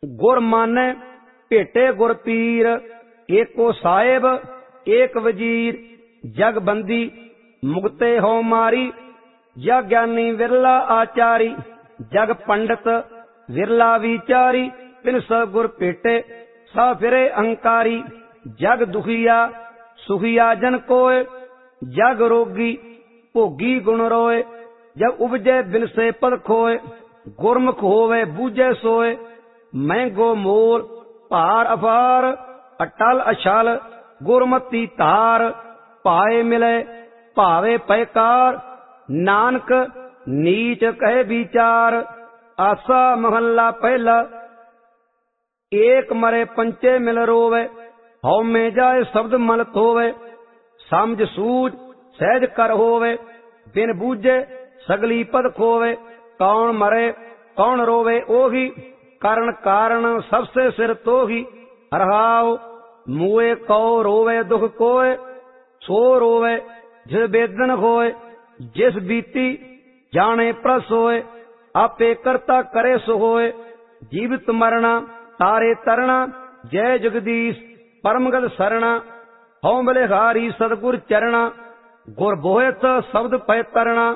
गुर मानै भेटे गुर पीर, एको साहिब एक वजीर। जग बंदी मुगते हो मारी, जग ज्ञानी विरला आचारी। जग पंडित विरला विचारी, बिन सगुर भेटे सा फिरे अहंकारी। जग दुखिया सुखिया जन कोय, जग रोगी भोगी गुण रोए। जब उपजे बिन से पद खोए, गुरमुख होवे बूझे सोए। महंगो मोल भार अपार, अटल अछल गुरमति तार। पाए मिले भावे पैकार, नानक नीच कहे विचार। आसा महला पहला, एक मरे पंचे मिल रोवे। हौ में जाए शब्द मल थोवे, समझ सूझ सहज कर होवे। बिन बूझे सगली पद खोवे, कौन मरे कौन रोवे ओही। कारण कारण सबसे सिर तोही। रहाओ मुए कौ रोवे दुख कोय, सो रोवे जिस बेदन होए। जिस बीती जाने प्रस होए, आपे करता करे सो होए। जीवित मरना तारे तरना, जय जगदीश परमगत सरना। हौ बलिहारी सदगुर चरणा, गुर बोहत शब्द पै तरना।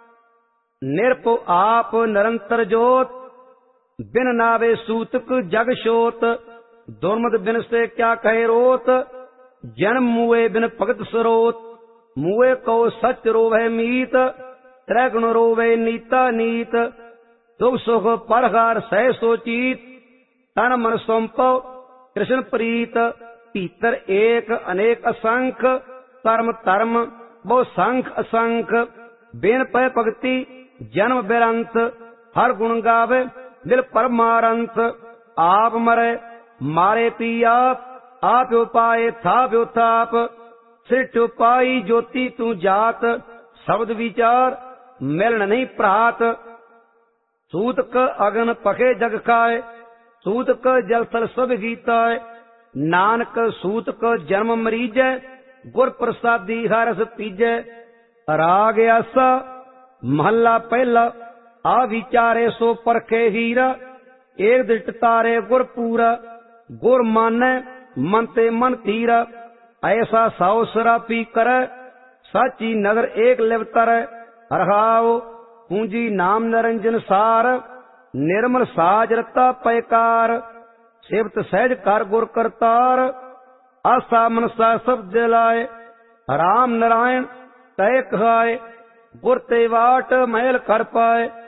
निरपो आप निरंतर जोत, बिन नावे सूतक जग शोत। दुर्मद बिन से क्या कहे रोत, जन्म मुए बिन भगत स्रोत। मुए को सच रोवे मीत, त्रैगुण रोवे नीता नीत। दुख सुख परहार सह सोचीत, तन मन सौंपो कृष्ण प्रीत। भीतर एक अनेक असंख, धर्म धर्म बहु संख असंख। बिन पै भगति जन्म बिरंत, हर गुण गावे दिल परमारंत। आप मरे मारे पी आप उपाय था थाप। सृष्टि उपाई ज्योति तू जात, शब्द विचार मिलन नहीं प्रात। सूत क अगन पखे जग खाए, सूत क जल थल सब गीताए। नानक सूत क जन्म मरीजै, गुर प्रसादी हरस पीजै। राग आसा महला पहला, आ विचारे सो परखे हीरा। एक दृष्ट तारे गुर पूरा, गुर मानै मन ते मन तीरा। ऐसा साओ सरापी करे, साची नगर एक लिव तरै। रहाओ पूंजी नाम निरंजन सार, निर्मल साज रता पैकार। सेवत सहज कर गुर करतार, आसा मनसा सब दिलाए। राम नारायण तय कहाए, गुर ते वाट महल कर पाए।